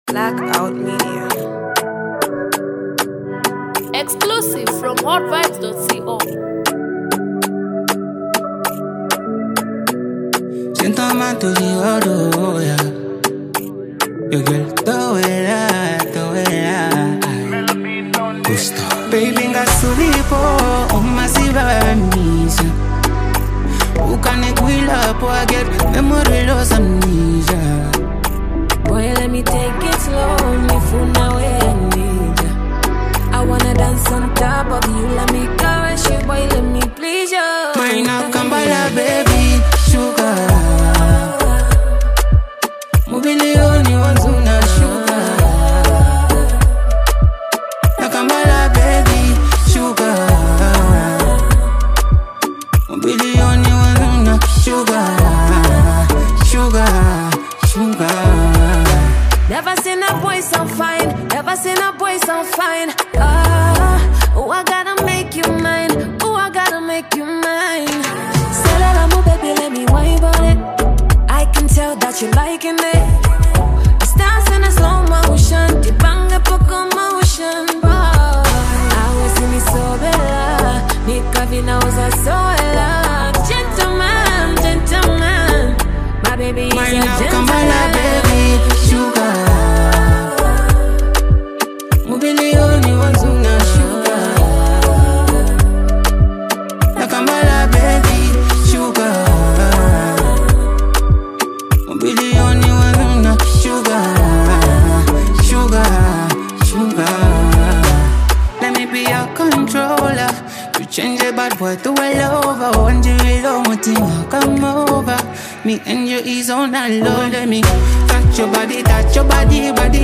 Blackout Media. Exclusive from hotvibes.co. Gentleman to the auto, yeah. Your girl, do it, Gusto. Baby, ngasulipo, umasiba misa. Ukanekuila po I get memory loss amnesia. Boy, let me take it slow, me funa we need ya. I wanna dance on top of you, let me caress you, boy, let me please you. Maina kambala, baby, sugar. Mobilioni wanzuna sugar. Nakambala, baby, sugar. Mobilioni wanzuna sugar. Never seen a boy so fine, never seen a boy so fine. Oh, I gotta make you mine. Oh, I gotta make you mine. Say that I'm a baby, let me wine on it. I can tell that you're liking it. It's dancing in slow motion, the bang a poco motion. I was in me so bella, me kavina was a sola. Gentleman, my baby is a gentleman. Baby, sugar. Mobilioni wanzuna sugar. Nakambala, baby, sugar. Mobilioni wanzuna sugar. Let me be your controller. You change a bad boy to a lover. One real motive, come over. Me and you is on a low. Let me touch your body, body.